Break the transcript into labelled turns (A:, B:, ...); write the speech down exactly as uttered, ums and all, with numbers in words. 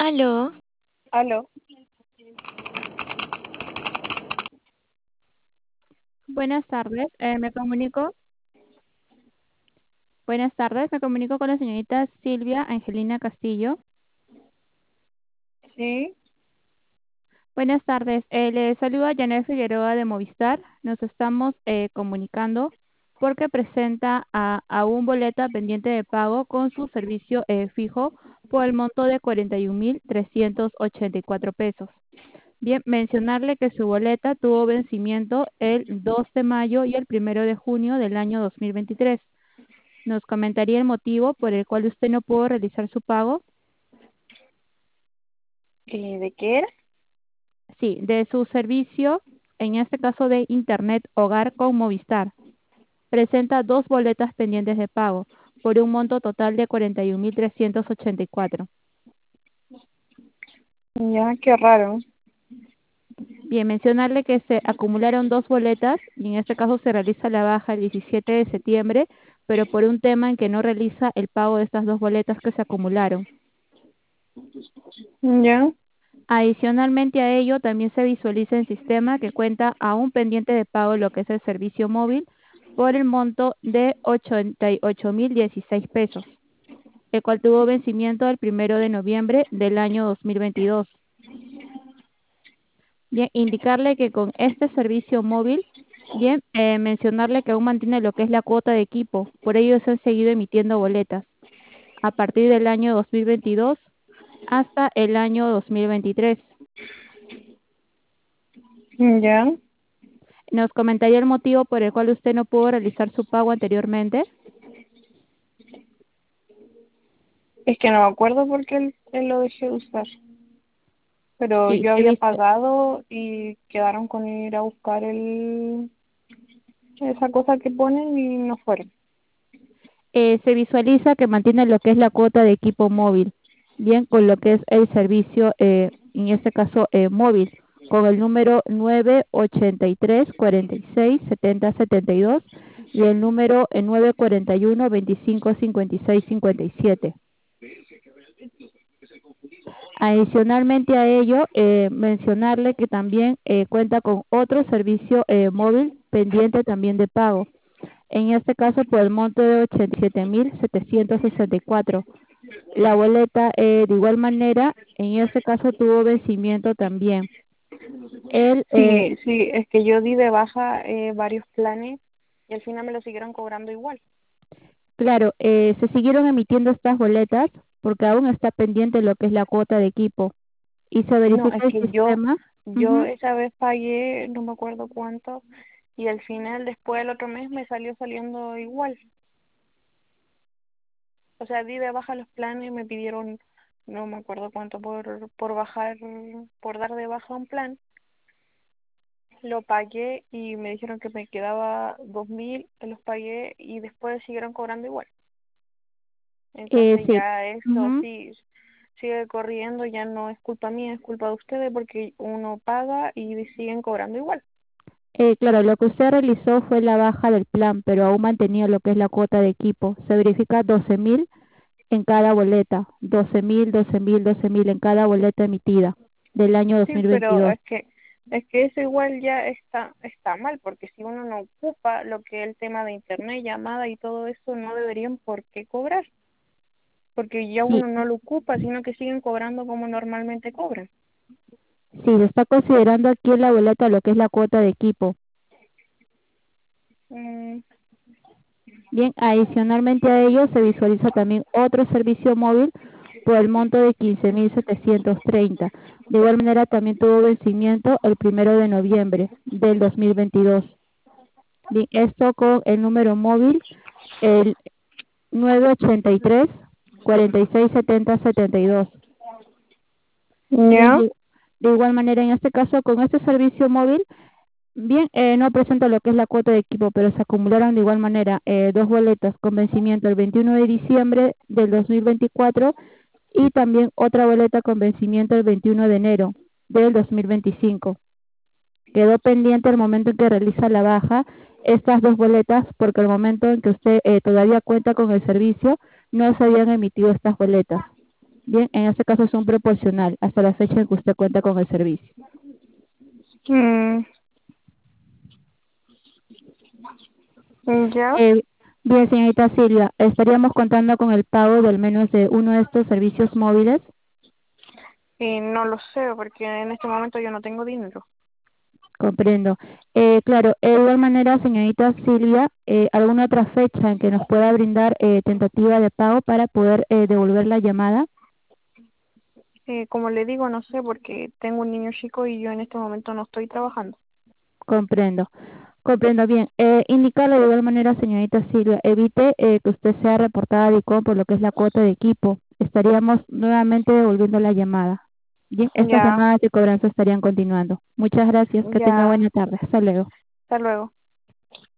A: Aló,
B: Aló,
C: Buenas tardes, eh, me comunico. Buenas tardes, me comunico con la señorita Silvia Angelina Castillo.
B: sí,
C: Buenas tardes, eh, le saluda Janet Figueroa de Movistar. Nos estamos eh, comunicando porque presenta a, a un boleta pendiente de pago con su servicio eh, fijo por el monto de cuarenta y un mil trescientos ochenta y cuatro pesos. Bien, mencionarle que su boleta tuvo vencimiento el dos de mayo y el primero de junio del año dos mil veintitrés. ¿Nos comentaría el motivo por el cual usted no pudo realizar su pago?
B: eh, ¿de qué era?
C: Sí, de su servicio, en este caso de Internet Hogar con Movistar. Presenta dos boletas pendientes de pago por un monto total de cuarenta y un mil trescientos ochenta y cuatro.
B: Ya, qué raro.
C: Bien, mencionarle que se acumularon dos boletas y en este caso se realiza la baja el diecisiete de septiembre, pero por un tema en que no realiza el pago de estas dos boletas que se acumularon.
B: Ya,
C: Adicionalmente a ello, también se visualiza en sistema que cuenta aún pendiente de pago lo que es el servicio móvil por el monto de ochenta y ocho mil dieciséis pesos, el cual tuvo vencimiento el primero de noviembre del año dos mil veintidós. Bien, indicarle que con este servicio móvil, bien, eh, mencionarle que aún mantiene lo que es la cuota de equipo, por ello se han seguido emitiendo boletas a partir del año dos mil veintidós hasta el año dos mil veintitrés.
B: ya.
C: ¿Nos comentaría el motivo por el cual usted no pudo realizar su pago anteriormente?
B: Es que no me acuerdo por qué él, él lo dejé de usar. Pero
C: Sí,
B: yo
C: se,
B: había
C: vis-
B: pagado y quedaron con ir a buscar el esa cosa que ponen y no fueron.
C: eh, se visualiza que mantiene lo que es la cuota de equipo móvil, bien, con lo que es el servicio, eh, en este caso eh, móvil, con el número nueve ochenta y tres cuarenta y seis setenta setenta y dos y el número eh, nueve cuarenta y uno veinticinco cincuenta y seis cincuenta y siete. Adicionalmente a ello, eh, mencionarle que también eh, cuenta con otro servicio eh, móvil pendiente también de pago, en este caso por el monto de ochenta y siete mil setecientos sesenta y cuatro. La boleta, eh, de igual manera, en este caso tuvo vencimiento también. El, eh,
B: Sí, sí, es que yo di de baja eh, varios planes y al final me lo siguieron cobrando igual.
C: claro, eh, se siguieron emitiendo estas boletas porque aún está pendiente lo que es la cuota de equipo y se
B: No, es
C: verifica el
B: que yo
C: sistema.
B: yo
C: Ujú.
B: esa vez pagué, no me acuerdo cuánto, y al final después del otro mes me salió saliendo igual. O sea, di de baja los planes, me pidieron, no me acuerdo cuánto por, por bajar, por dar de baja un plan. Lo pagué y me dijeron que me quedaba dos mil, los pagué y después siguieron cobrando igual.
C: Eh,
B: Entonces
C: sí.
B: ya eso
C: Ujú.
B: sí sigue corriendo, ya no es culpa mía, es culpa de ustedes porque uno paga y siguen cobrando igual.
C: Eh, claro, lo que usted realizó fue la baja del plan, pero aún mantenía lo que es la cuota de equipo. Se verifica doce mil en cada boleta, doce mil, doce mil, doce mil en cada boleta emitida del año
B: Sí, pero
C: dos mil veintidós.
B: es que es que eso igual ya está está mal, porque si uno no ocupa lo que es el tema de internet, llamada y todo eso, no deberían por qué cobrar, porque ya
C: Sí,
B: uno no lo ocupa, sino que siguen cobrando como normalmente cobran.
C: sí, se está considerando aquí en la boleta lo que es la cuota de equipo.
B: Mm,
C: Bien, adicionalmente a ello se visualiza también otro servicio móvil por el monto de quince mil setecientos treinta. De igual manera también tuvo vencimiento el primero de noviembre del dos mil veintidós. Bien, esto con el número móvil, el nueve ochenta y tres cuarenta y seis setenta setenta y dos. Bien,
B: ¿ya?
C: de, de igual manera en este caso con este servicio móvil, bien, eh, no presenta lo que es la cuota de equipo, pero se acumularon de igual manera eh, dos boletas con vencimiento el veintiuno de diciembre del dos mil veinticuatro y también otra boleta con vencimiento el veintiuno de enero del dos mil veinticinco. Quedó pendiente el momento en que realiza la baja estas dos boletas porque el momento en que usted eh, todavía cuenta con el servicio no se habían emitido estas boletas. Bien, en este caso es un proporcional hasta la fecha en que usted cuenta con el servicio.
B: Mm, ya.
C: Eh, bien, señorita Silvia, estaríamos contando con el pago de al menos de uno de estos servicios móviles.
B: Y no lo sé, porque en este momento yo no tengo dinero.
C: Comprendo. Eh, claro, eh, de igual manera, señorita Silvia, eh, ¿alguna otra fecha en que nos pueda brindar eh, tentativa de pago para poder eh, devolver la llamada?
B: Eh, como le digo, no sé, porque tengo un niño chico y yo en este momento no estoy trabajando.
C: Comprendo. Comprendo bien. Eh, indicarle de igual manera, señorita Silvia, evite eh, que usted sea reportada a DICOM por lo que es la cuota de equipo. Estaríamos nuevamente devolviendo la llamada. Bien, estas
B: Ya,
C: llamadas de cobranza estarían continuando. Muchas gracias. Que tenga
B: ya.
C: buena tarde. Hasta luego.
B: Hasta luego.